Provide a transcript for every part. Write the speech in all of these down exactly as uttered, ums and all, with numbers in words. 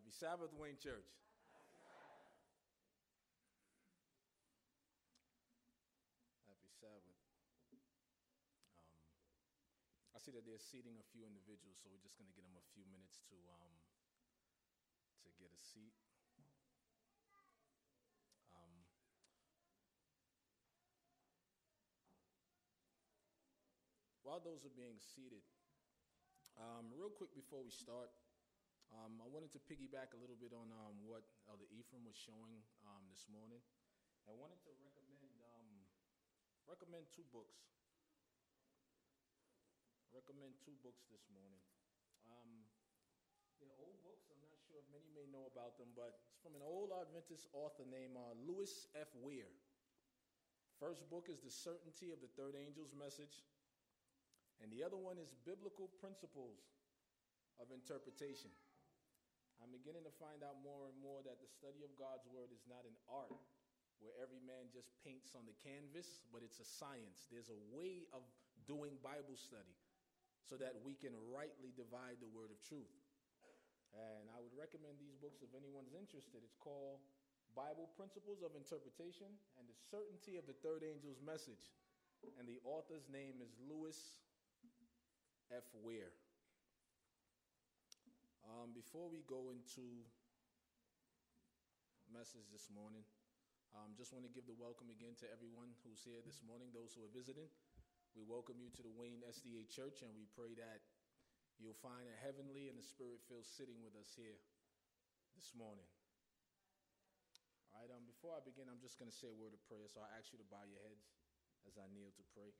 Happy Sabbath, Wayne Church. Happy Sabbath. Um, I see that they're seating a few individuals, so we're just going to give them a few minutes to um, to get a seat. Um, while those are being seated, um, real quick before we start, um, I wanted to piggyback a little bit on um, what Elder Ephraim was showing um, this morning. I wanted to recommend um, recommend two books. Recommend two books this morning. Um, they're old books. I'm not sure if many may know about them, but it's from an old Adventist author named uh, Lewis F. Ware. First book is The Certainty of the Third Angel's Message, and the other one is Biblical Principles of Interpretation. I'm beginning to find out more and more that the study of God's Word is not an art where every man just paints on the canvas, but it's a science. There's a way of doing Bible study so that we can rightly divide the word of truth. And I would recommend these books if anyone's interested. It's called Bible Principles of Interpretation and The Certainty of the Third Angel's Message. And the author's name is Lewis F. Ware. Um, before we go into message this morning, Um, just want to give the welcome again to everyone who's here this morning, those who are visiting. We welcome you to the Wayne S D A Church, and we pray that you'll find a heavenly and the Spirit-filled sitting with us here this morning. All right, um, before I begin, I'm just going to say a word of prayer, so I ask you to bow your heads as I kneel to pray.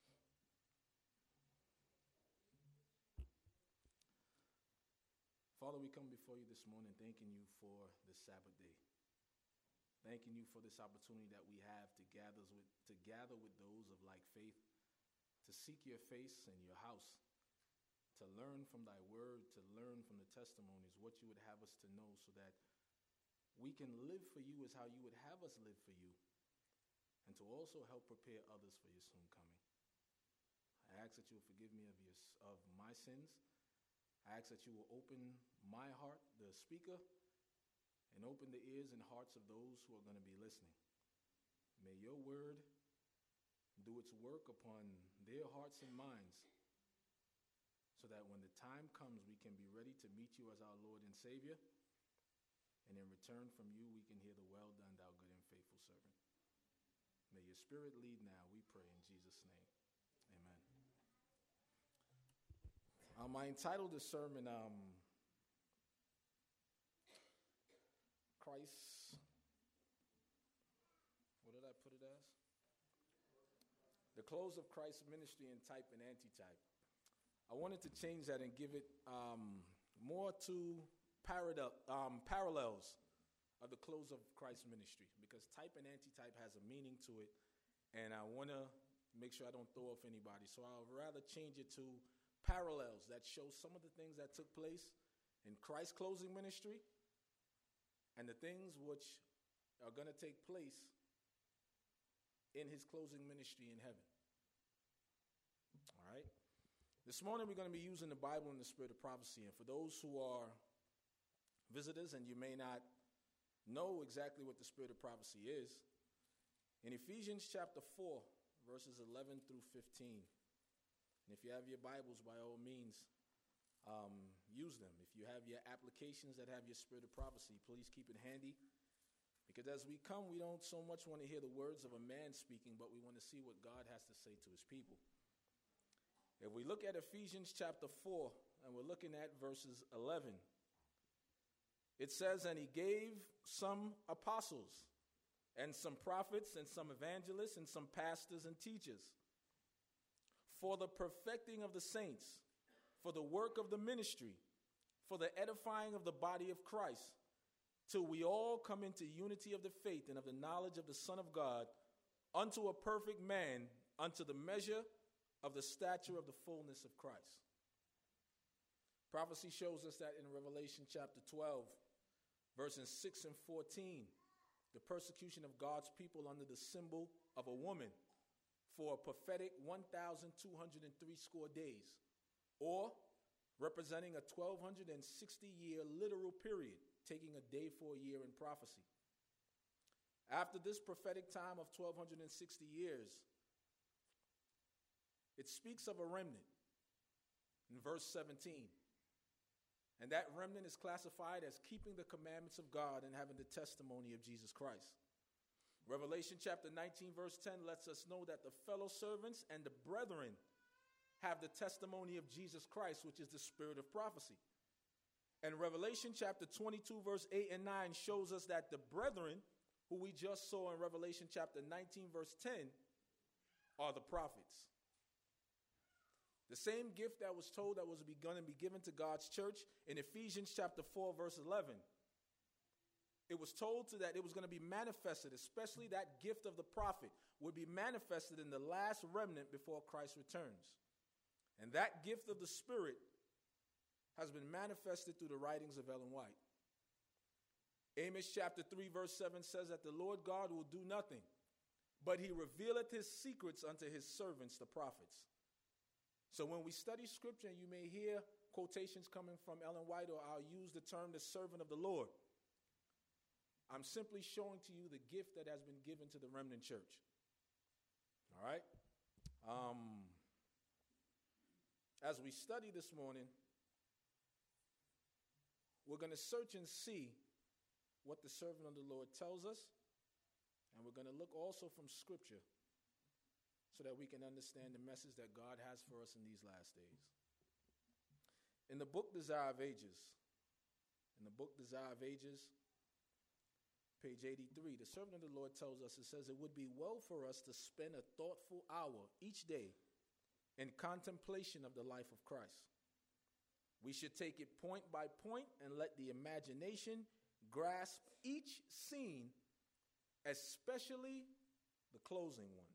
Father, we come before you this morning thanking you for this Sabbath day. Thanking you for this opportunity that we have to gather with, to gather with those of like faith, to seek your face in your house, to learn from thy word, to learn from the testimonies, what you would have us to know so that we can live for you as how you would have us live for you, and to also help prepare others for your soon coming. I ask that you will forgive me of, your, of my sins. I ask that you will open my heart, the speaker, and open the ears and hearts of those who are going to be listening. May your word do its work upon their hearts and minds so that when the time comes, we can be ready to meet you as our Lord and Savior. And in return from you, we can hear the well done, thou good and faithful servant. May your spirit lead now, we pray in Jesus' name. Amen. Um, I entitled the sermon, um, Christ, what did I put it as? The Close of Christ's Ministry in Type and Antitype. I wanted to change that and give it um, more to parallel, um, parallels of the close of Christ's ministry, because type and antitype has a meaning to it, and I want to make sure I don't throw off anybody. So I'll rather change it to parallels that show some of the things that took place in Christ's closing ministry and the things which are going to take place in his closing ministry in heaven. All right? This morning we're going to be using the Bible in the spirit of prophecy. And for those who are visitors and you may not know exactly what the spirit of prophecy is, in Ephesians chapter four, verses eleven through fifteen, and if you have your Bibles, by all means, Um, use them. If you have your applications that have your spirit of prophecy, please keep it handy. Because as we come, we don't so much want to hear the words of a man speaking, but we want to see what God has to say to his people. If we look at Ephesians chapter four, and we're looking at verses eleven, it says, "And he gave some apostles, and some prophets, and some evangelists, and some pastors and teachers, for the perfecting of the saints, for the work of the ministry, for the edifying of the body of Christ, till we all come into unity of the faith and of the knowledge of the Son of God, unto a perfect man, unto the measure of the stature of the fullness of Christ." Prophecy shows us that in Revelation chapter twelve, verses six and fourteen, the persecution of God's people under the symbol of a woman for a prophetic one thousand two hundred three score days, or representing a twelve sixty year literal period, taking a day for a year in prophecy. After this prophetic time of twelve sixty years, it speaks of a remnant in verse seventeen. And that remnant is classified as keeping the commandments of God and having the testimony of Jesus Christ. Revelation chapter nineteen, verse ten lets us know that the fellow servants and the brethren have the testimony of Jesus Christ, which is the spirit of prophecy. And Revelation chapter twenty-two, verse eight and nine shows us that the brethren, who we just saw in Revelation chapter nineteen, verse ten, are the prophets. The same gift that was told that was going to be given to God's church in Ephesians chapter four, verse eleven. It was told to that it was going to be manifested, especially that gift of the prophet would be manifested in the last remnant before Christ returns. And that gift of the Spirit has been manifested through the writings of Ellen White. Amos chapter three, verse seven says that the Lord God will do nothing, but he revealeth his secrets unto his servants, the prophets. So when we study scripture, and you may hear quotations coming from Ellen White, or I'll use the term the servant of the Lord, I'm simply showing to you the gift that has been given to the remnant church. All right? Um, as we study this morning, we're going to search and see what the servant of the Lord tells us, and we're going to look also from scripture so that we can understand the message that God has for us in these last days. In the book Desire of Ages, in the book Desire of Ages, page eighty-three, the servant of the Lord tells us, it says, it would be well for us to spend a thoughtful hour each day in contemplation of the life of Christ. We should take it point by point and let the imagination grasp each scene, especially the closing ones.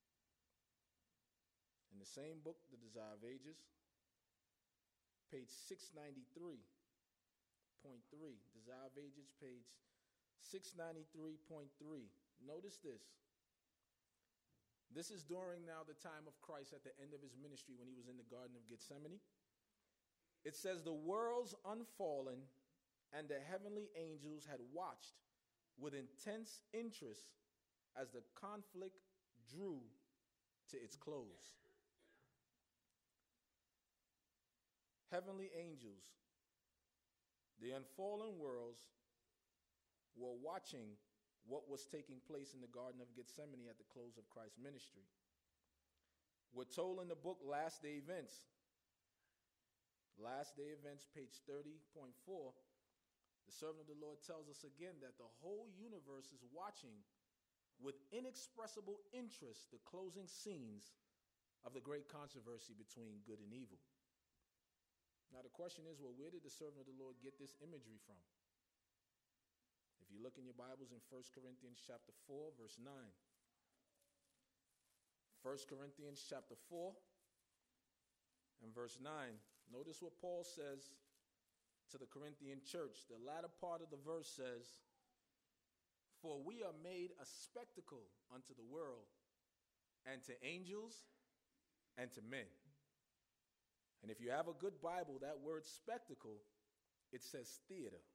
In the same book, The Desire of Ages, page six ninety-three point three. Desire of Ages, page six ninety-three point three. Notice this. This is during now the time of Christ at the end of his ministry when he was in the Garden of Gethsemane. It says, the worlds unfallen and the heavenly angels had watched with intense interest as the conflict drew to its close. Heavenly angels, the unfallen worlds, were watching what was taking place in the Garden of Gethsemane at the close of Christ's ministry. We're told in the book Last Day Events, Last Day Events, page thirty point four, the servant of the Lord tells us again that the whole universe is watching with inexpressible interest the closing scenes of the great controversy between good and evil. Now the question is, well, where did the servant of the Lord get this imagery from? If you look in your Bibles in First Corinthians chapter four, verse nine. First Corinthians chapter four and verse nine. Notice what Paul says to the Corinthian church. The latter part of the verse says, for we are made a spectacle unto the world, and to angels, and to men. And if you have a good Bible, that word spectacle, it says theater.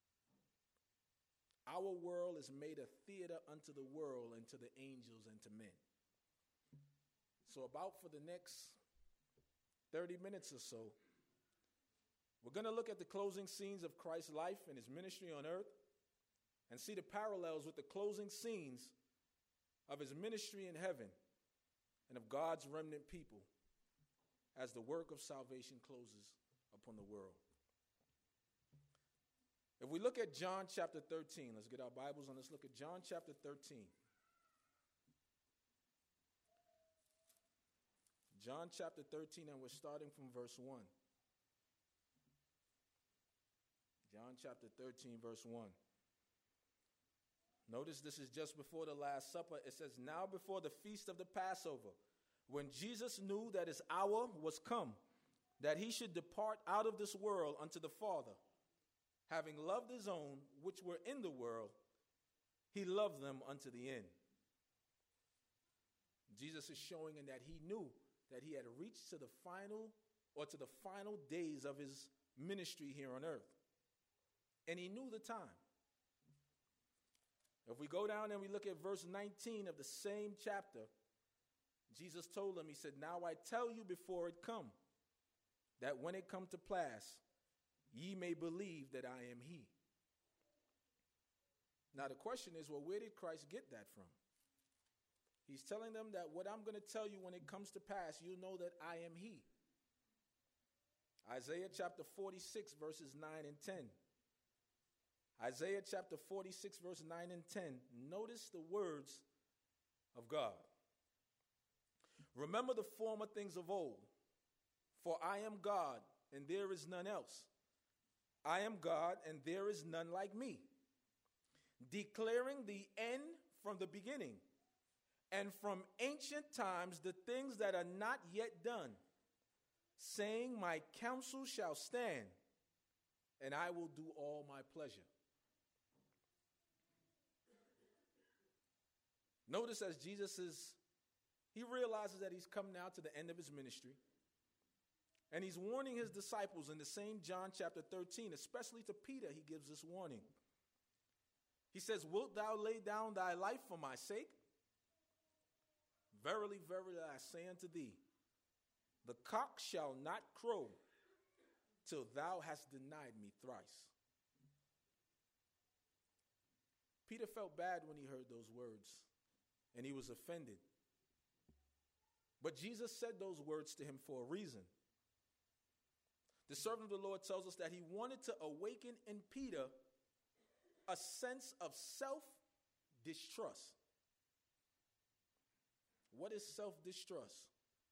Our world is made a theater unto the world and to the angels and to men. So about for the next thirty minutes or so, we're going to look at the closing scenes of Christ's life and his ministry on earth and see the parallels with the closing scenes of his ministry in heaven and of God's remnant people as the work of salvation closes upon the world. If we look at John chapter thirteen, let's get our Bibles and let's look at John chapter thirteen. John chapter thirteen, and we're starting from verse one. John chapter thirteen, verse one. Notice this is just before the Last Supper. It says, now before the feast of the Passover, when Jesus knew that his hour was come, that he should depart out of this world unto the Father, having loved his own which were in the world, he loved them unto the end. Jesus is showing in that he knew that he had reached to the final or to the final days of his ministry here on earth. And he knew the time. If we go down and we look at verse nineteen of the same chapter, Jesus told them, he said, "Now I tell you before it come, that when it come to pass, ye may believe that I am he." Now the question is, well, where did Christ get that from? He's telling them that what I'm going to tell you when it comes to pass, you'll know that I am he. Isaiah chapter forty-six, verses nine and ten. Isaiah chapter forty-six, verse nine and ten. Notice the words of God. "Remember the former things of old, for I am God, and there is none else. I am God, and there is none like me, declaring the end from the beginning, and from ancient times the things that are not yet done, saying, my counsel shall stand, and I will do all my pleasure." Notice as Jesus is, he realizes that he's come now to the end of his ministry. And he's warning his disciples in the same John chapter thirteen, especially to Peter, he gives this warning. He says, "Wilt thou lay down thy life for my sake? Verily, verily, I say unto thee, the cock shall not crow till thou hast denied me thrice." Peter felt bad when he heard those words, and he was offended. But Jesus said those words to him for a reason. The servant of the Lord tells us that he wanted to awaken in Peter a sense of self-distrust. What is self-distrust?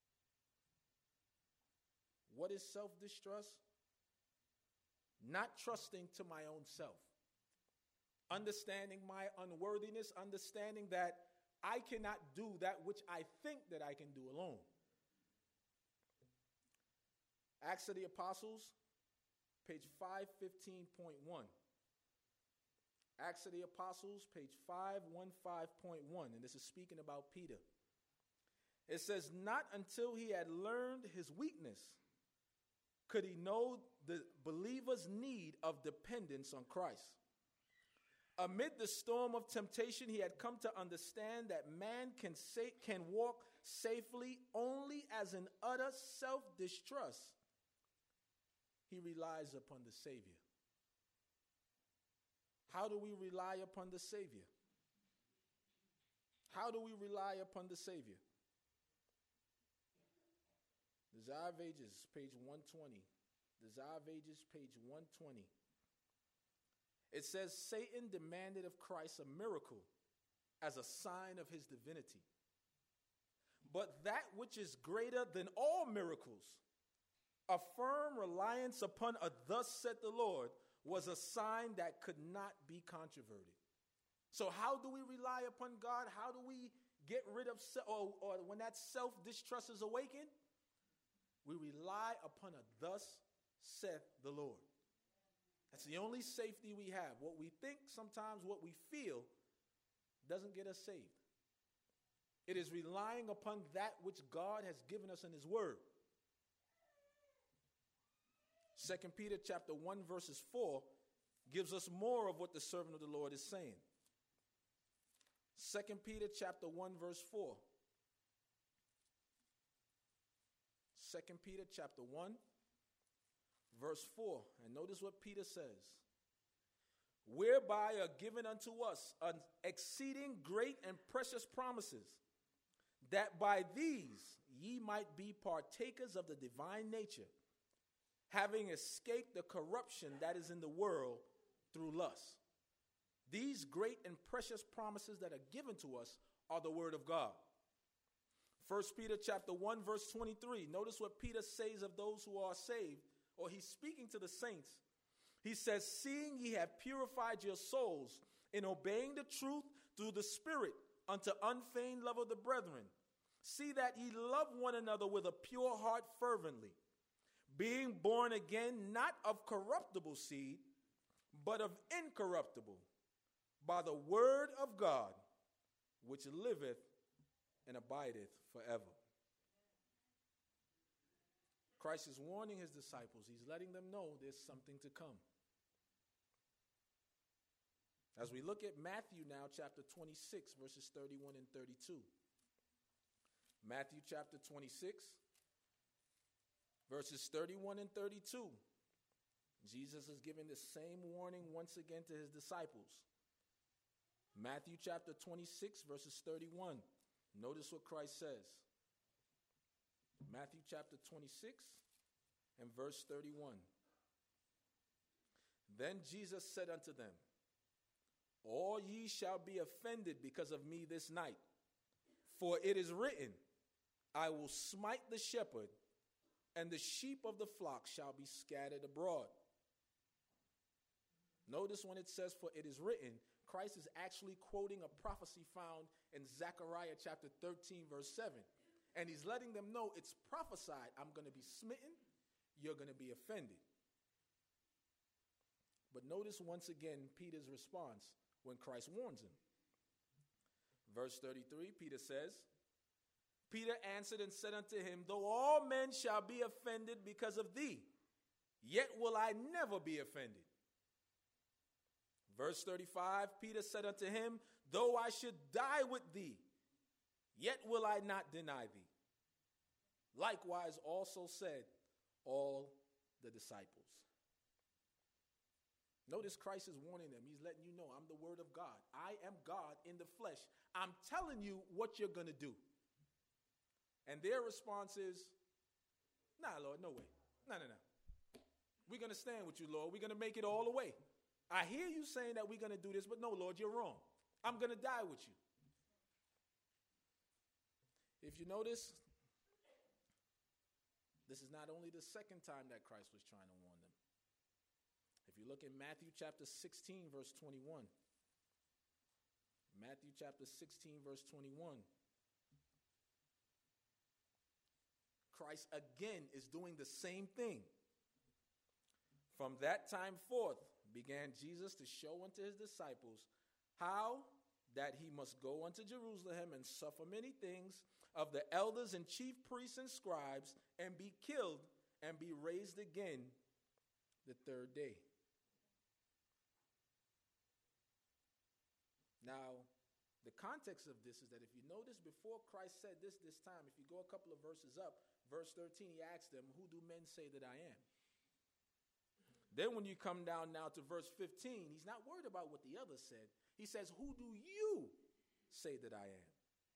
What is self-distrust? Not trusting to my own self. Understanding my unworthiness, understanding that I cannot do that which I think that I can do alone. Acts of the Apostles, page five fifteen point one. Acts of the Apostles, page five fifteen point one, and this is speaking about Peter. It says, "Not until he had learned his weakness could he know the believer's need of dependence on Christ. Amid the storm of temptation, he had come to understand that man can sa- can walk safely only as in utter self-distrust he relies upon the Savior." How do we rely upon the Savior? How do we rely upon the Savior? Desire of Ages, page one twenty. Desire of Ages, page one twenty. It says, "Satan demanded of Christ a miracle as a sign of his divinity. But that which is greater than all miracles, a firm reliance upon a thus said the Lord, was a sign that could not be controverted." So how do we rely upon God? How do we get rid of, se- or, or when that self-distrust is awakened? We rely upon a thus saith the Lord. That's the only safety we have. What we think, sometimes what we feel, doesn't get us saved. It is relying upon that which God has given us in his word. Second Peter chapter one verses four gives us more of what the servant of the Lord is saying. Second Peter chapter one verse four. Second Peter chapter one verse four. And notice what Peter says. "Whereby are given unto us an exceeding great and precious promises, that by these ye might be partakers of the divine nature, having escaped the corruption that is in the world through lust." These great and precious promises that are given to us are the word of God. First Peter chapter one verse twenty-three. Notice what Peter says of those who are saved, or he's speaking to the saints. He says, "Seeing ye have purified your souls in obeying the truth through the Spirit unto unfeigned love of the brethren, see that ye love one another with a pure heart fervently, being born again, not of corruptible seed, but of incorruptible, by the word of God, which liveth and abideth forever." Christ is warning his disciples. He's letting them know there's something to come. As we look at Matthew now, chapter twenty-six, verses thirty-one and thirty-two. Matthew chapter twenty-six, verses thirty-one and thirty-two. Jesus is giving the same warning once again to his disciples. Matthew chapter twenty-six, verses thirty-one. Notice what Christ says. Matthew chapter twenty-six and verse thirty-one. Then Jesus said unto them, all ye shall be offended because of me this night. For it is written, I will smite the shepherd, and the sheep of the flock shall be scattered abroad. Notice when it says, for it is written, Christ is actually quoting a prophecy found in Zechariah chapter thirteen, verse seven. And he's letting them know it's prophesied, I'm going to be smitten, you're going to be offended. But notice once again Peter's response when Christ warns him. Verse thirty-three, Peter says, Peter answered and said unto him, though all men shall be offended because of thee, yet will I never be offended. Verse thirty-five, Peter said unto him, though I should die with thee, yet will I not deny thee. Likewise also said all the disciples. Notice Christ is warning them. He's letting you know, I'm the word of God. I am God in the flesh. I'm telling you what you're going to do. And their response is, nah, Lord, no way. No, no, no. We're going to stand with you, Lord. We're going to make it all the way. I hear you saying that we're going to do this, but no, Lord, you're wrong. I'm going to die with you. If you notice, this is not only the second time that Christ was trying to warn them. If you look at Matthew chapter sixteen, verse twenty-one. Matthew chapter sixteen, verse twenty-one. Christ again is doing the same thing. From that time forth began Jesus to show unto his disciples how that he must go unto Jerusalem and suffer many things of the elders and chief priests and scribes, and be killed and be raised again the third day. Now, the context of this is that if you notice before Christ said this this time, if you go a couple of verses up, verse thirteen, he asked them, who do men say that I am? Then when you come down now to verse fifteen, he's not worried about what the others said. He says, who do you say that I am?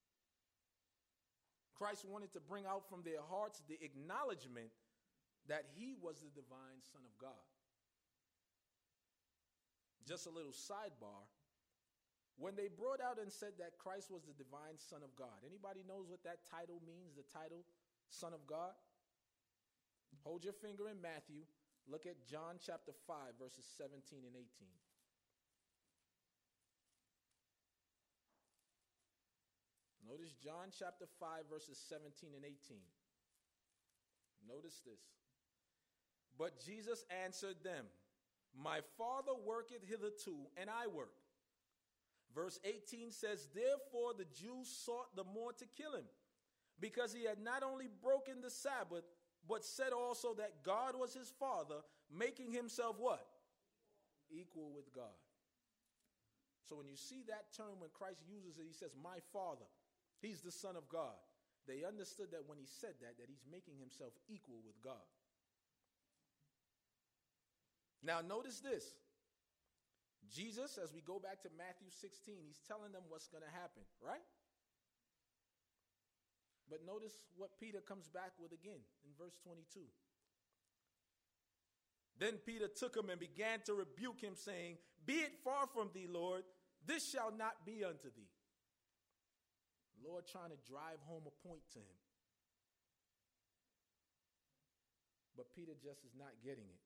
Christ wanted to bring out from their hearts the acknowledgement that he was the divine Son of God. Just a little sidebar. When they brought out and said that Christ was the divine Son of God, anybody knows what that title means, the title Son of God? Hold your finger in Matthew. Look at John chapter five, verses seventeen and eighteen. Notice John chapter five, verses seventeen and eighteen. Notice this. But Jesus answered them, my Father worketh hitherto, and I work. Verse eighteen says, therefore the Jews sought the more to kill him, because he had not only broken the Sabbath, but said also that God was his Father, making himself what? Equal with God. So when you see that term, when Christ uses it, he says, my Father. He's the Son of God. They understood that when he said that, that he's making himself equal with God. Now notice this. Jesus, as we go back to Matthew sixteen, he's telling them what's going to happen, right? But notice what Peter comes back with again in verse twenty-two. Then Peter took him and began to rebuke him, saying, be it far from thee, Lord, this shall not be unto thee. Lord trying to drive home a point to him. But Peter just is not getting it.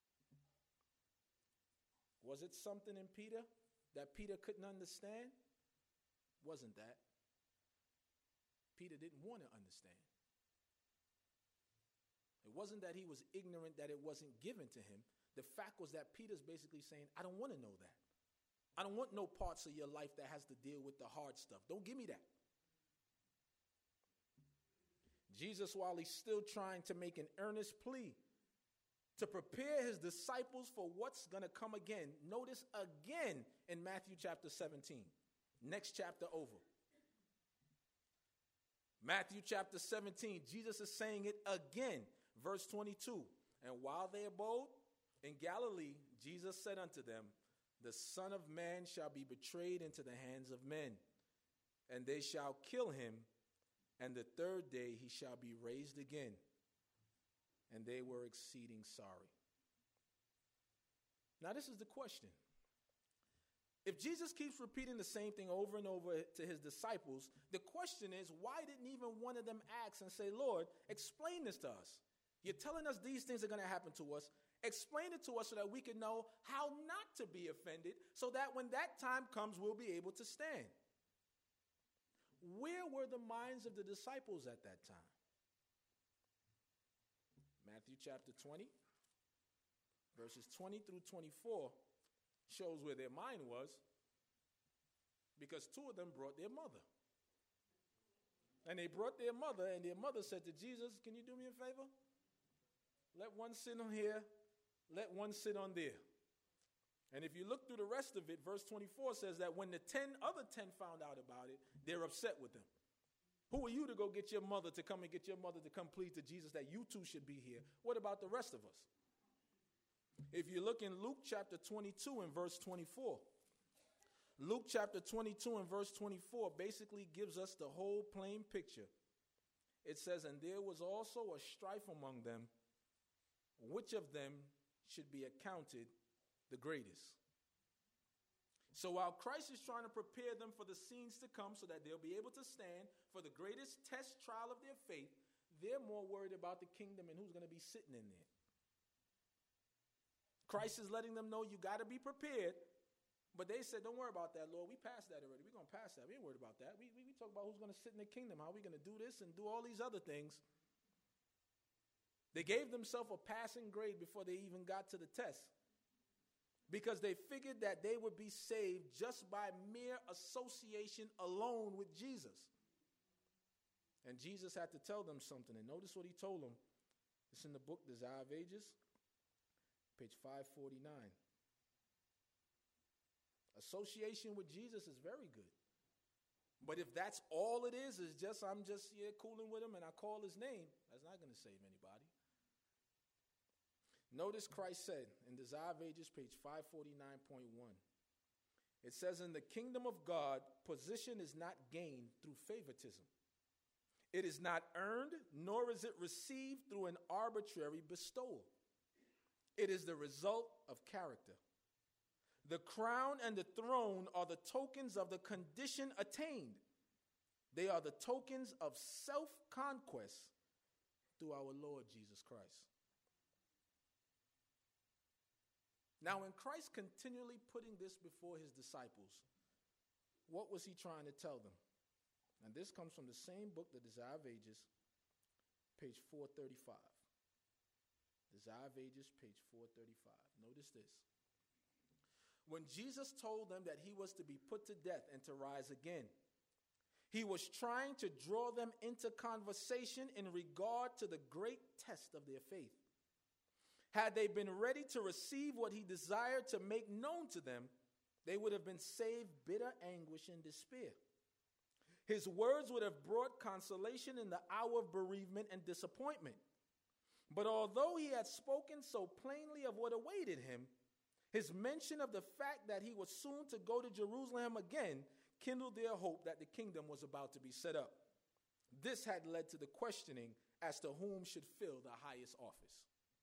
Was it something in Peter that Peter couldn't understand? Wasn't that. Peter didn't want to understand. It wasn't that he was ignorant that it wasn't given to him. The fact was that Peter's basically saying, I don't want to know that. I don't want no parts of your life that has to deal with the hard stuff. Don't give me that. Jesus, while he's still trying to make an earnest plea to prepare his disciples for what's going to come again. Notice again in Matthew chapter seventeen, next chapter over. Matthew chapter seventeen, Jesus is saying it again, verse twenty-two. And while they abode in Galilee, Jesus said unto them, the Son of Man shall be betrayed into the hands of men, and they shall kill him, and the third day he shall be raised again. And they were exceeding sorry. Now this is the question. If Jesus keeps repeating the same thing over and over to his disciples, the question is, why didn't even one of them ask and say, Lord, explain this to us? You're telling us these things are going to happen to us. Explain it to us so that we can know how not to be offended, so that when that time comes, we'll be able to stand. Where were the minds of the disciples at that time? Matthew chapter twenty, verses twenty through twenty-four shows where their mind was, because two of them brought their mother. And they brought their mother, and their mother said to Jesus, can you do me a favor? Let one sit on here, let one sit on there. And if you look through the rest of it, verse twenty-four says that when the ten other ten found out about it, they're upset with them. Who are you to go get your mother to come and get your mother to come plead to Jesus that you too should be here? What about the rest of us? If you look in Luke chapter twenty-two and verse twenty-four, Luke chapter twenty-two and verse twenty-four basically gives us the whole plain picture. It says, and there was also a strife among them, which of them should be accounted the greatest. So while Christ is trying to prepare them for the scenes to come so that they'll be able to stand for the greatest test trial of their faith, they're more worried about the kingdom and who's going to be sitting in there. Christ is letting them know you got to be prepared. But they said, don't worry about that, Lord. We passed that already. We're going to pass that. We ain't worried about that. We, we, we talk about who's going to sit in the kingdom, how we're going to do this and do all these other things. They gave themselves a passing grade before they even got to the test, because they figured that they would be saved just by mere association alone with Jesus. And Jesus had to tell them something. And notice what he told them. It's in the book Desire of Ages, page five forty-nine. Association with Jesus is very good. But if that's all it is, is just I'm just yeah, cooling with him and I call his name, that's not going to save anybody. Notice Christ said in Desire of Ages, page five forty-nine point one. It says, in the kingdom of God, position is not gained through favoritism. It is not earned, nor is it received through an arbitrary bestowal. It is the result of character. The crown and the throne are the tokens of the condition attained. They are the tokens of self-conquest through our Lord Jesus Christ. Now, when Christ continually putting this before his disciples, what was he trying to tell them? And this comes from the same book, The Desire of Ages, page four thirty-five. Desire of Ages, page four thirty-five. Notice this. When Jesus told them that he was to be put to death and to rise again, he was trying to draw them into conversation in regard to the great test of their faith. Had they been ready to receive what he desired to make known to them, they would have been saved bitter anguish and despair. His words would have brought consolation in the hour of bereavement and disappointment. But although he had spoken so plainly of what awaited him, his mention of the fact that he was soon to go to Jerusalem again kindled their hope that the kingdom was about to be set up. This had led to the questioning as to whom should fill the highest office.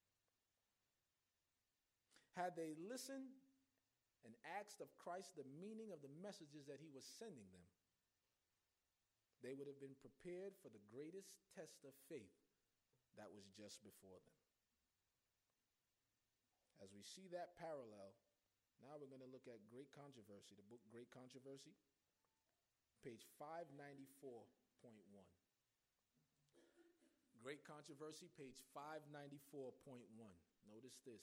Had they listened and asked of Christ the meaning of the messages that he was sending them, they would have been prepared for the greatest test of faith that was just before them. As we see that parallel, now we're going to look at Great Controversy, the book Great Controversy, page five ninety-four point one. Great Controversy, page five ninety-four point one. Notice this.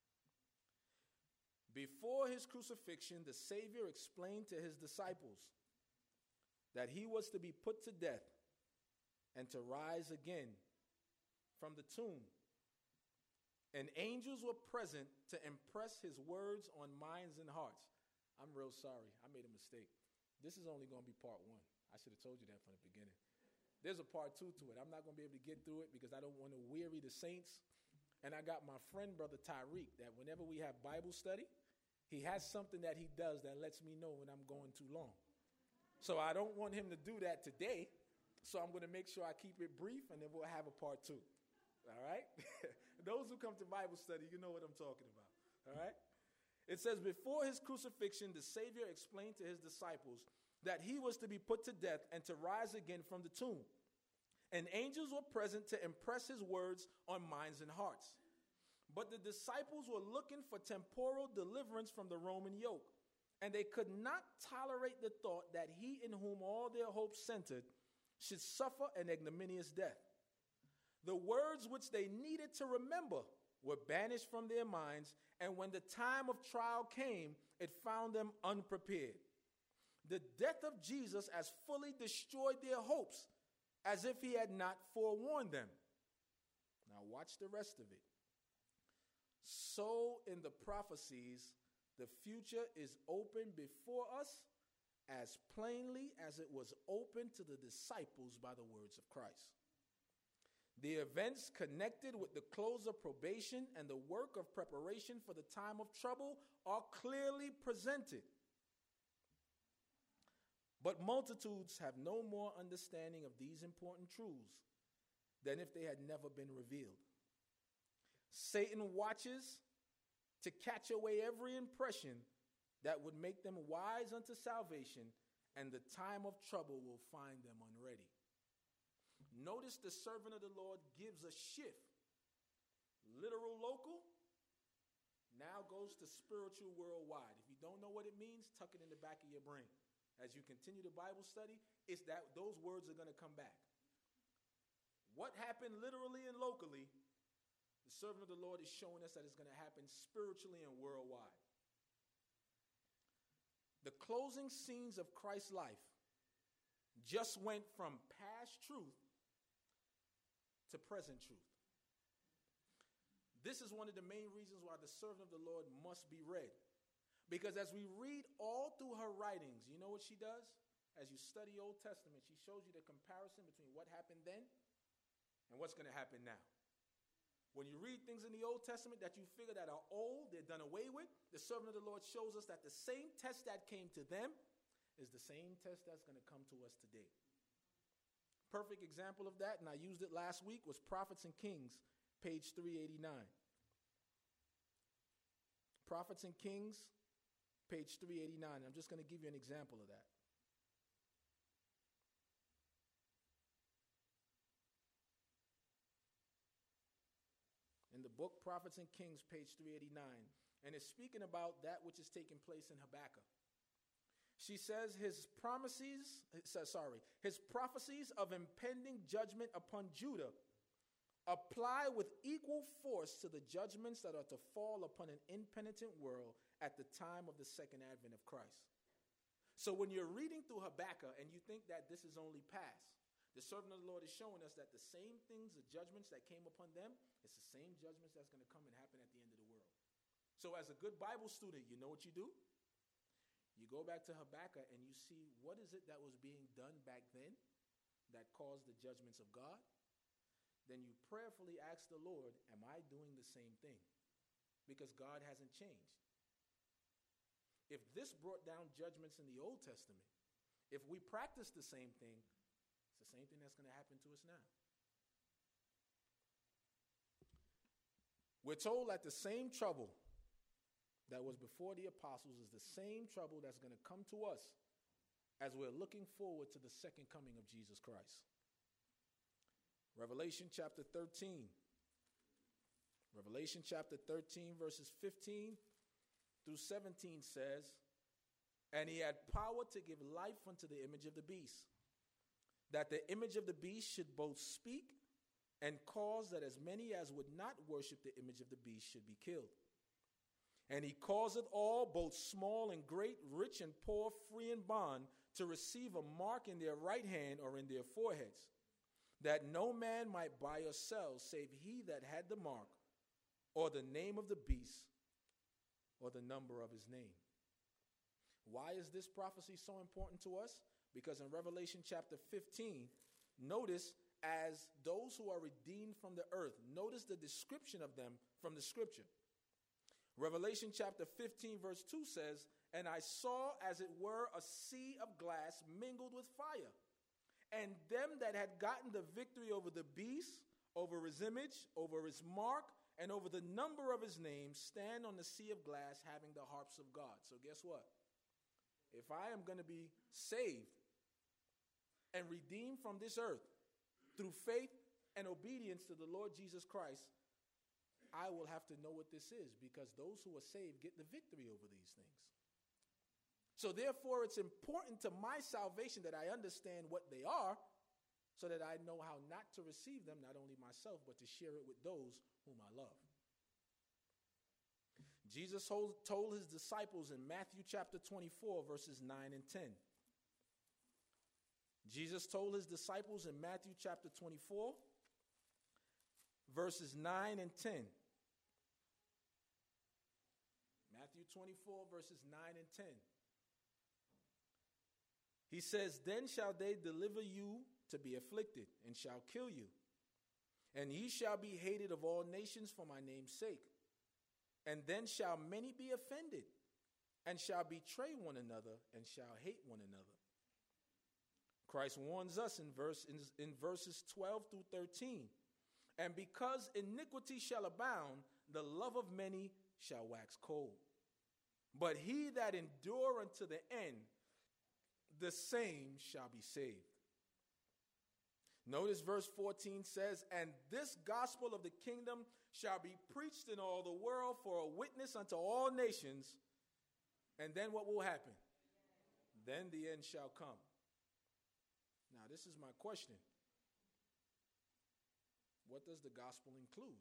Before his crucifixion, the Savior explained to his disciples that he was to be put to death and to rise again from the tomb. And angels were present to impress his words on minds and hearts. I'm real sorry. I made a mistake. This is only going to be part one. I should have told you that from the beginning. There's a part two to it. I'm not going to be able to get through it because I don't want to weary the saints. And I got my friend, Brother Tyreek, that whenever we have Bible study, he has something that he does that lets me know when I'm going too long. So I don't want him to do that today. So I'm going to make sure I keep it brief, and then we'll have a part two. All right? Those who come to Bible study, you know what I'm talking about. All right? It says, before his crucifixion, the Savior explained to his disciples that he was to be put to death and to rise again from the tomb. And angels were present to impress his words on minds and hearts. But the disciples were looking for temporal deliverance from the Roman yoke, and they could not tolerate the thought that he in whom all their hopes centered should suffer an ignominious death. The words which they needed to remember were banished from their minds, and when the time of trial came, it found them unprepared. The death of Jesus as fully destroyed their hopes, as if he had not forewarned them. Now watch the rest of it. So in the prophecies, the future is open before us as plainly as it was open to the disciples by the words of Christ. The events connected with the close of probation and the work of preparation for the time of trouble are clearly presented. But multitudes have no more understanding of these important truths than if they had never been revealed. Satan watches to catch away every impression that would make them wise unto salvation, and the time of trouble will find them unready. Notice the servant of the Lord gives a shift. Literal local now goes to spiritual worldwide. If you don't know what it means, tuck it in the back of your brain. As you continue the Bible study, it's that those words are going to come back. What happened literally and locally, the servant of the Lord is showing us that it's going to happen spiritually and worldwide. The closing scenes of Christ's life just went from past truth to present truth. This is one of the main reasons why the servant of the Lord must be read. Because as we read all through her writings, you know what she does? As you study Old Testament, she shows you the comparison between what happened then and what's going to happen now. When you read things in the Old Testament that you figure that are old, they're done away with, the servant of the Lord shows us that the same test that came to them is the same test that's going to come to us today. Perfect example of that, and I used it last week, was Prophets and Kings, page three eighty-nine. Prophets and Kings, page three eighty-nine. I'm just going to give you an example of that. In the book Prophets and Kings, page three eighty-nine, and it's speaking about that which is taking place in Habakkuk. She says his promises, sorry, his prophecies of impending judgment upon Judah apply with equal force to the judgments that are to fall upon an impenitent world at the time of the second advent of Christ. So when you're reading through Habakkuk and you think that this is only past, the servant of the Lord is showing us that the same things, the judgments that came upon them, it's the same judgments that's going to come and happen at the end of the world. So as a good Bible student, you know what you do? You go back to Habakkuk and you see what is it that was being done back then that caused the judgments of God. Then you prayerfully ask the Lord, am I doing the same thing? Because God hasn't changed. If this brought down judgments in the Old Testament, if we practice the same thing, it's the same thing that's going to happen to us now. We're told that the same trouble that was before the apostles is the same trouble that's going to come to us as we're looking forward to the second coming of Jesus Christ. Revelation chapter thirteen. Revelation chapter thirteen, verses fifteen through seventeen says, and he had power to give life unto the image of the beast, that the image of the beast should both speak and cause that as many as would not worship the image of the beast should be killed. And he causeth all, both small and great, rich and poor, free and bond, to receive a mark in their right hand or in their foreheads, that no man might buy or sell save he that had the mark, or the name of the beast, or the number of his name. Why is this prophecy so important to us? Because in Revelation chapter fifteen, notice as those who are redeemed from the earth, notice the description of them from the scripture. Revelation chapter fifteen verse two says, "And I saw as it were a sea of glass mingled with fire, and them that had gotten the victory over the beast, over his image, over his mark, and over the number of his name, stand on the sea of glass having the harps of God." So guess what? If I am going to be saved and redeemed from this earth through faith and obedience to the Lord Jesus Christ, I will have to know what this is, because those who are saved get the victory over these things. So therefore, it's important to my salvation that I understand what they are, so that I know how not to receive them, not only myself, but to share it with those whom I love. Jesus told his disciples in Matthew chapter twenty-four, verses nine and ten. Jesus told his disciples in Matthew chapter twenty-four, verses nine and ten. Matthew twenty-four, verses nine and ten. He says, "Then shall they deliver you to be afflicted, and shall kill you. And ye shall be hated of all nations for my name's sake. And then shall many be offended, and shall betray one another, and shall hate one another." Christ warns us in, verse, in, in verses twelve through thirteen. "And because iniquity shall abound, the love of many shall wax cold. But he that endure unto the end, the same shall be saved." Notice verse fourteen says, "And this gospel of the kingdom shall be preached in all the world for a witness unto all nations." And then what will happen? Then the end shall come. Now, this is my question. What does the gospel include?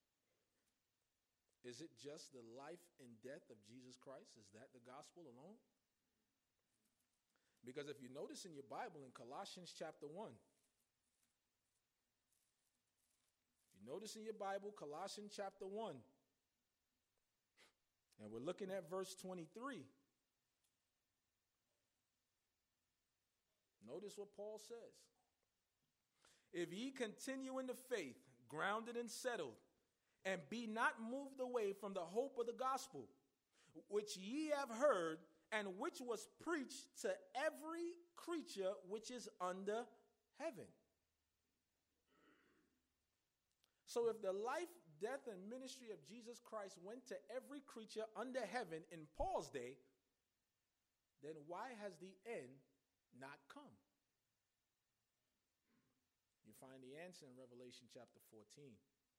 Is it just the life and death of Jesus Christ? Is that the gospel alone? Because if you notice in your Bible in Colossians chapter one, if you notice in your Bible, Colossians chapter one, and we're looking at verse twenty-three. Notice what Paul says. "If ye continue in the faith, grounded and settled, and be not moved away from the hope of the gospel, which ye have heard, and which was preached to every creature which is under heaven." So if the life, death, and ministry of Jesus Christ went to every creature under heaven in Paul's day, then why has the end not come? You find the answer in Revelation chapter fourteen.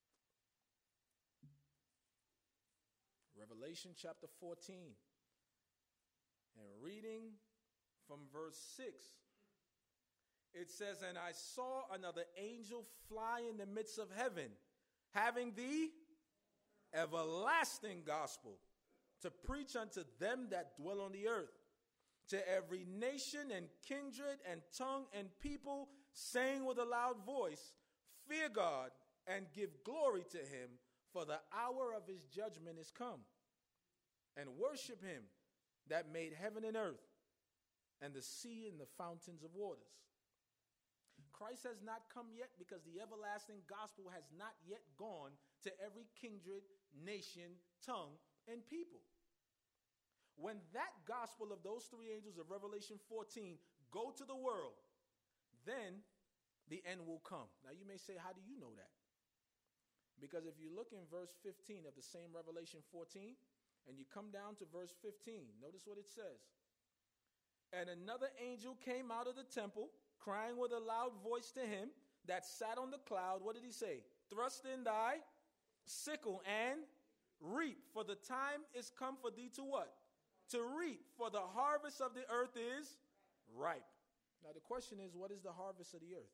Revelation chapter fourteen. And reading from verse six, it says, "And I saw another angel fly in the midst of heaven, having the everlasting gospel to preach unto them that dwell on the earth, to every nation and kindred and tongue and people, saying with a loud voice, Fear God and give glory to him, for the hour of his judgment is come. And worship him that made heaven and earth, and the sea and the fountains of waters." Christ has not come yet because the everlasting gospel has not yet gone to every kindred, nation, tongue, and people. When that gospel of those three angels of Revelation fourteen go to the world, then the end will come. Now you may say, how do you know that? Because if you look in verse fifteen of the same Revelation fourteen, and you come down to verse fifteen, notice what it says. "And another angel came out of the temple, crying with a loud voice to him that sat on the cloud." What did he say? "Thrust in thy sickle and reap, for the time is come for thee to" what? "To reap, for the harvest of the earth is ripe." Now the question is, what is the harvest of the earth?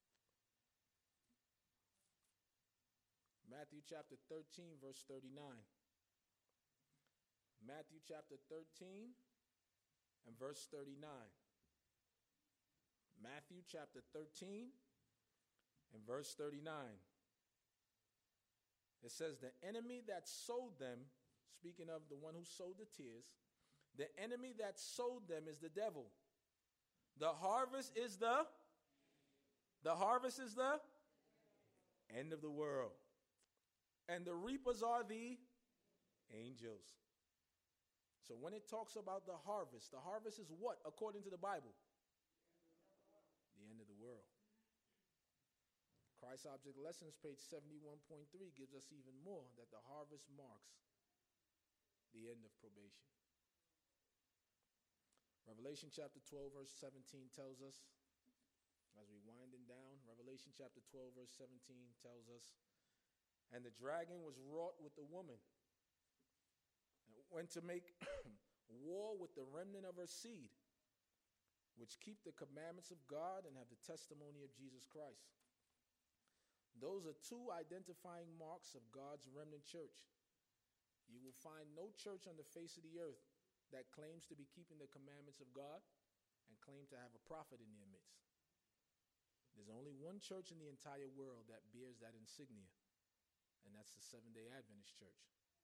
Matthew chapter thirteen, verse thirty-nine. Matthew chapter thirteen and verse thirty-nine. Matthew chapter thirteen In verse thirty-nine, it says, the enemy that sowed them, speaking of the one who sowed the tears, the enemy that sowed them is the devil. The harvest is the, the harvest is the end of the world. And the reapers are the angels. So when it talks about the harvest, the harvest is what according to the Bible? The end of the world. Christ Object Lessons, page seventy-one point three, gives us even more, that the harvest marks the end of probation. Revelation chapter twelve, verse seventeen tells us, as we winding down, Revelation chapter twelve, verse seventeen tells us, and the dragon was wrought with the woman, and went to make war with the remnant of her seed, which keep the commandments of God and have the testimony of Jesus Christ. Those are two identifying marks of God's remnant church. You will find no church on the face of the earth that claims to be keeping the commandments of God and claim to have a prophet in their midst. There's only one church in the entire world that bears that insignia, and that's the Seventh-day Adventist Church.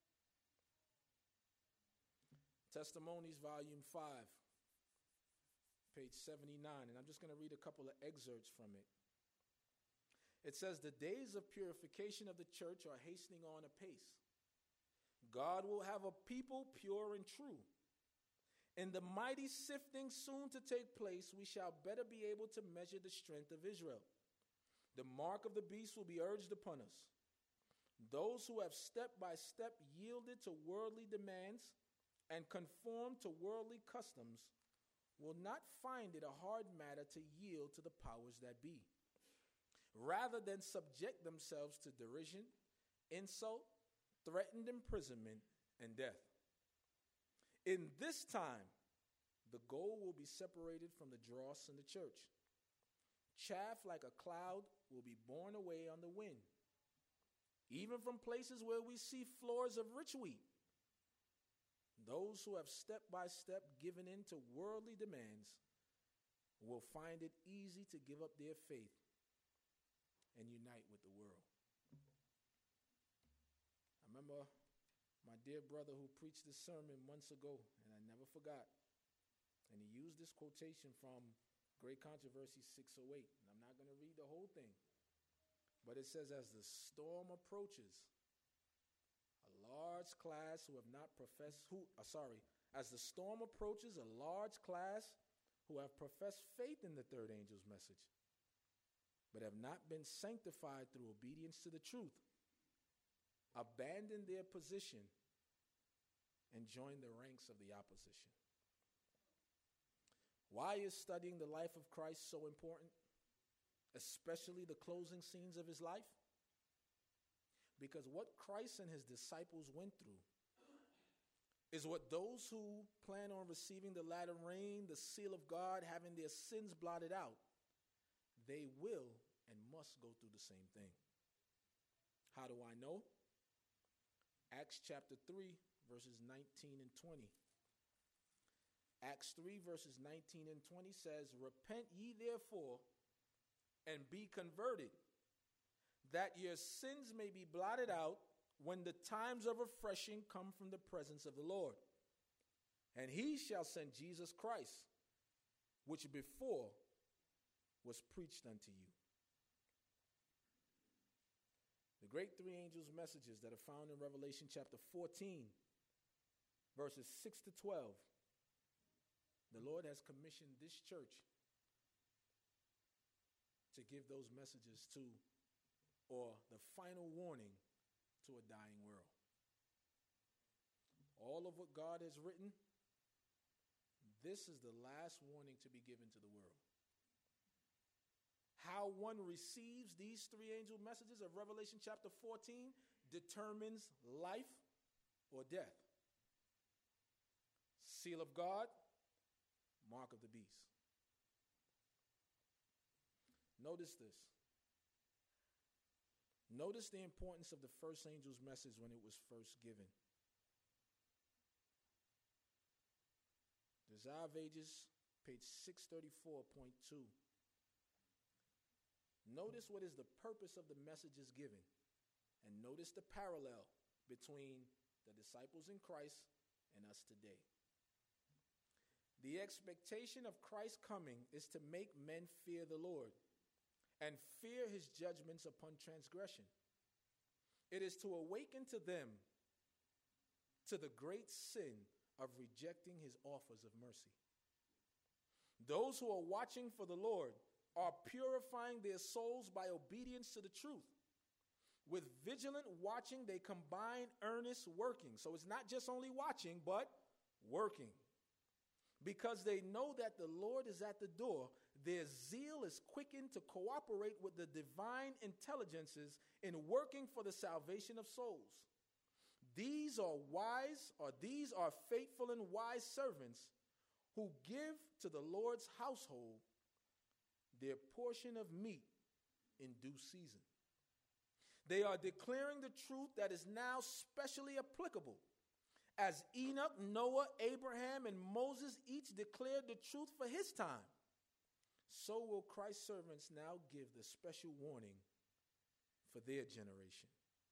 Testimonies, volume five, page seventy-nine, and I'm just going to read a couple of excerpts from it. It says, the days of purification of the church are hastening on apace. God will have a people pure and true. In the mighty sifting soon to take place, we shall better be able to measure the strength of Israel. The mark of the beast will be urged upon us. Those who have step by step yielded to worldly demands and conformed to worldly customs will not find it a hard matter to yield to the powers that be, rather than subject themselves to derision, insult, threatened imprisonment, and death. In this time, the gold will be separated from the dross in the church. Chaff like a cloud will be borne away on the wind. Even from places where we see floors of rich wheat, those who have step by step given in to worldly demands will find it easy to give up their faith and unite with the world. I remember my dear brother who preached this sermon months ago, and I never forgot. And he used this quotation from Great Controversy six oh eight. And I'm not going to read the whole thing, but it says, as the storm approaches, a large class who have not professed, who, uh, sorry, as the storm approaches, a large class who have professed faith in the third angel's message, but have not been sanctified through obedience to the truth, abandon their position and join the ranks of the opposition. Why is studying the life of Christ so important, especially the closing scenes of his life? Because what Christ and his disciples went through is what those who plan on receiving the latter rain, the seal of God, having their sins blotted out, they will and must go through the same thing. How do I know? Acts chapter three, verses nineteen and twenty. Acts three, verses nineteen and twenty says, repent ye therefore and be converted, that your sins may be blotted out when the times of refreshing come from the presence of the Lord. And he shall send Jesus Christ, which before was preached unto you. The great three angels' messages that are found in Revelation chapter fourteen, verses six to twelve. The Lord has commissioned this church to give those messages to, or the final warning to a dying world. All of what God has written, this is the last warning to be given to the world. How one receives these three angel messages of Revelation chapter fourteen determines life or death. Seal of God, mark of the beast. Notice this. Notice the importance of the first angel's message when it was first given. Desire of Ages, page six thirty-four point two. Notice what is the purpose of the messages given. And notice the parallel between the disciples in Christ and us today. The expectation of Christ's coming is to make men fear the Lord and fear his judgments upon transgression. It is to awaken to them to the great sin of rejecting his offers of mercy. Those who are watching for the Lord are purifying their souls by obedience to the truth. With vigilant watching, they combine earnest working. So it's not just only watching, but working. Because they know that the Lord is at the door, their zeal is quickened to cooperate with the divine intelligences in working for the salvation of souls. These are wise, or these are faithful and wise servants who give to the Lord's household their portion of meat in due season. They are declaring the truth that is now specially applicable. As Enoch, Noah, Abraham, and Moses each declared the truth for his time, so will Christ's servants now give the special warning for their generation.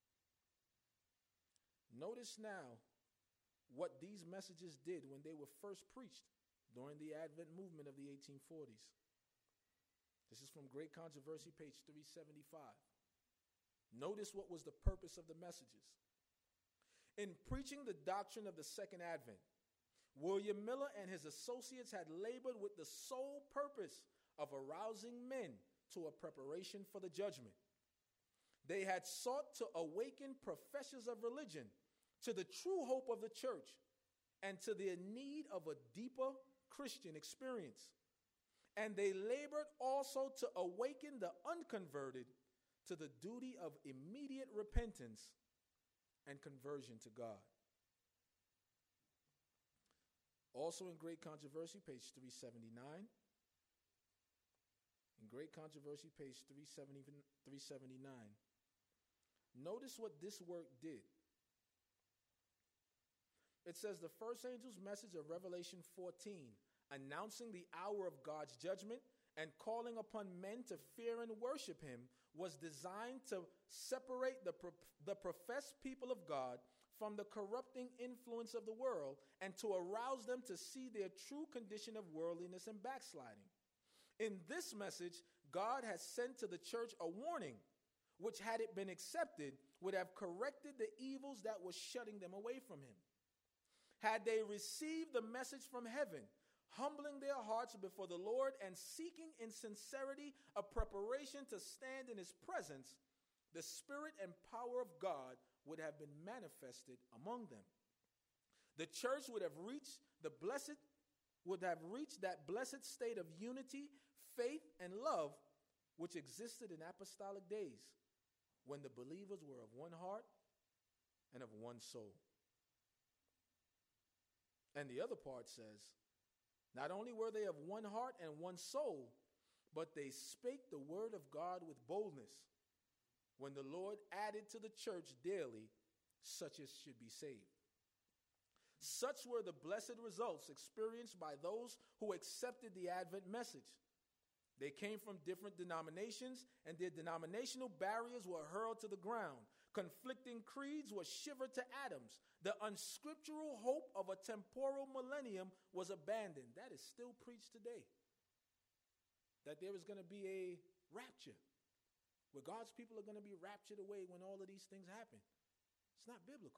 Notice now what these messages did when they were first preached during the Advent movement of the eighteen forties. This is from Great Controversy, page three seventy-five. Notice what was the purpose of the messages. In preaching the doctrine of the Second Advent, William Miller and his associates had labored with the sole purpose of arousing men to a preparation for the judgment. They had sought to awaken professors of religion to the true hope of the church and to their need of a deeper Christian experience. And they labored also to awaken the unconverted to the duty of immediate repentance and conversion to God. Also in Great Controversy, page three seventy-nine. In Great Controversy, page three seventy-nine. Notice what this work did. It says the first angel's message of Revelation fourteen, announcing the hour of God's judgment and calling upon men to fear and worship him, was designed to separate the, pro- the professed people of God from the corrupting influence of the world and to arouse them to see their true condition of worldliness and backsliding. In this message, God has sent to the church a warning, which, had it been accepted, would have corrected the evils that were shutting them away from him. Had they received the message from heaven, humbling their hearts before the Lord and seeking in sincerity a preparation to stand in his presence, the Spirit and power of God would have been manifested among them. The church would have reached the blessed, would have reached that blessed state of unity, faith, and love which existed in apostolic days, when the believers were of one heart and of one soul. And the other part says, not only were they of one heart and one soul, but they spake the word of God with boldness, when the Lord added to the church daily such as should be saved. Such were the blessed results experienced by those who accepted the Advent message. They came from different denominations, and their denominational barriers were hurled to the ground. Conflicting creeds were shivered to atoms. The unscriptural hope of a temporal millennium was abandoned. That is still preached today. That there is going to be a rapture, where God's people are going to be raptured away when all of these things happen. It's not biblical.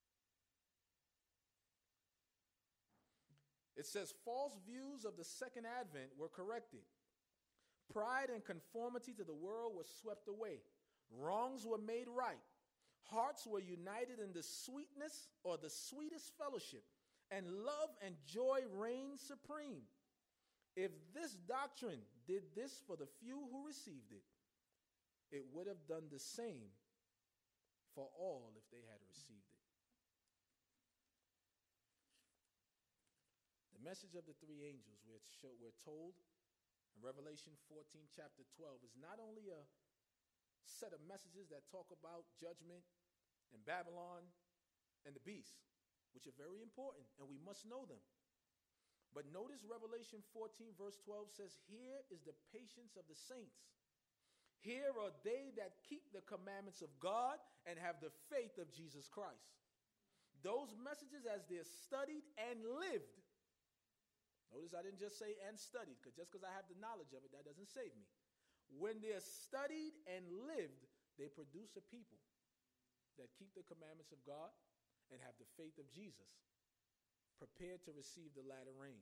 It says false views of the second advent were corrected. Pride and conformity to the world was swept away. Wrongs were made right. Hearts were united in the sweetness or the sweetest fellowship, and love and joy reigned supreme. If this doctrine did this for the few who received it, it would have done the same for all if they had received it. The message of the three angels, we're, show, we're told in Revelation fourteen, chapter twelve, is not only a set of messages that talk about judgment and Babylon and the beast, which are very important, and we must know them. But notice Revelation fourteen, verse twelve says, here is the patience of the saints. Here are they that keep the commandments of God and have the faith of Jesus Christ. Those messages, as they're studied and lived. Notice I didn't just say and studied, because just because I have the knowledge of it, that doesn't save me. When they're studied and lived, they produce a people that keep the commandments of God and have the faith of Jesus, prepared to receive the latter rain.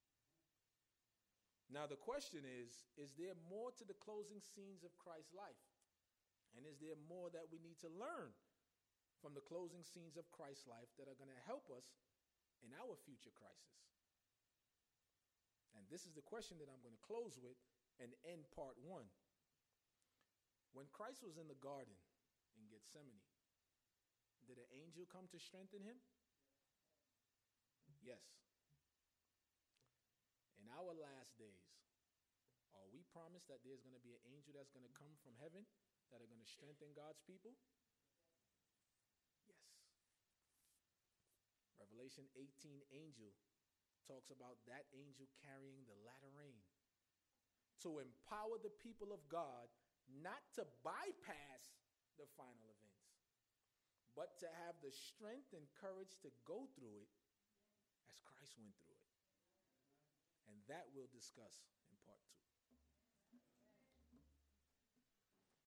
Now the question is, is there more to the closing scenes of Christ's life? And is there more that we need to learn from the closing scenes of Christ's life that are going to help us in our future crisis? And this is the question that I'm going to close with and end part one. When Christ was in the garden in Gethsemane, did an angel come to strengthen him? Yes. In our last days, are we promised that there's going to be an angel that's going to come from heaven that are going to strengthen God's people? Yes. Revelation eighteen angel talks about that angel carrying the latter rain to empower the people of God not to bypass the final events, but to have the strength and courage to go through it as Christ went through it. And that we'll discuss